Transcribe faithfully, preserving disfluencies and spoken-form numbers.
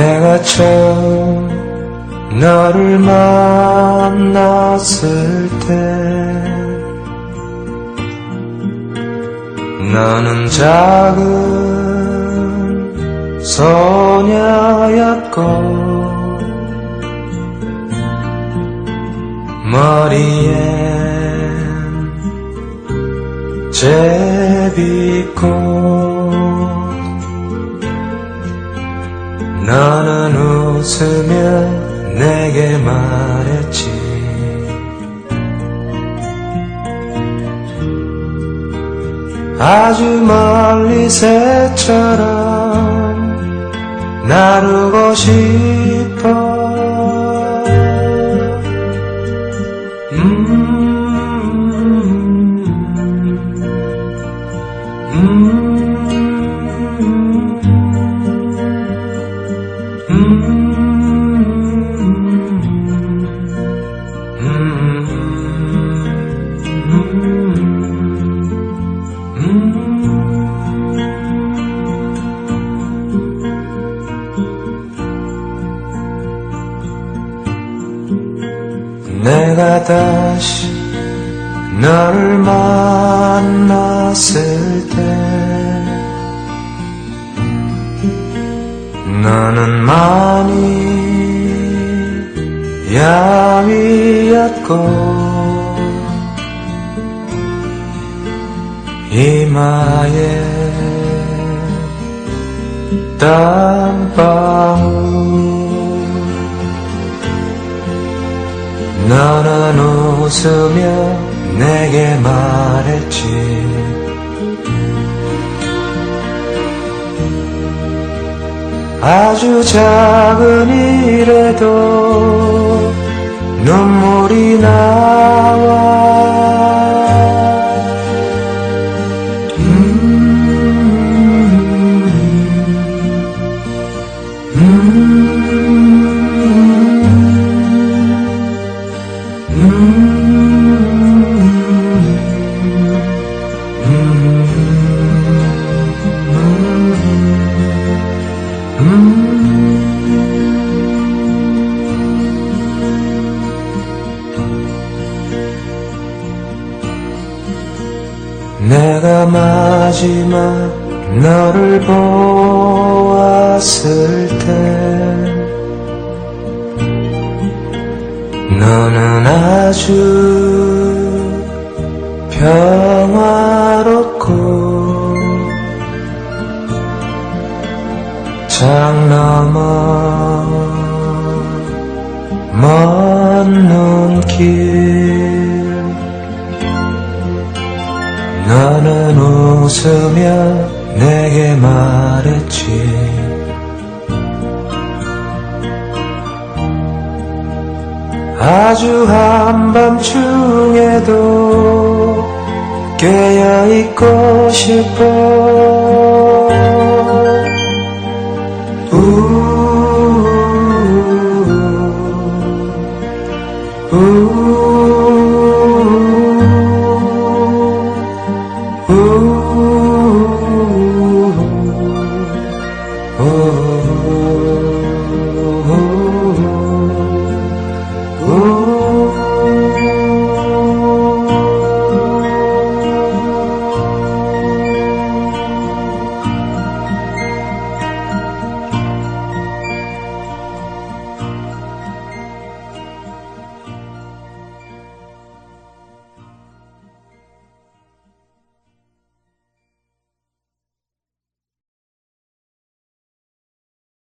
내가 처음 너를 만났을 때 나는 작은 소녀였고 머리엔 제비꽃 너는 웃으며 내게 말했지 아주 멀리 새처럼 나르고 싶어 음, 음, 내가 다시 너를 만났을 때 너는 많이 야위었고 이마에 땀방울 너는 웃으며 내게 말했지 아주 작은 일에도 눈물이 나와 음, 음, 내가 마지막 너를 보았을 때 너는 아주 평화롭고 장 넘어 먼 눈길 너는 웃으며 내게 말했지 아주 한밤중에도 깨어있고 싶어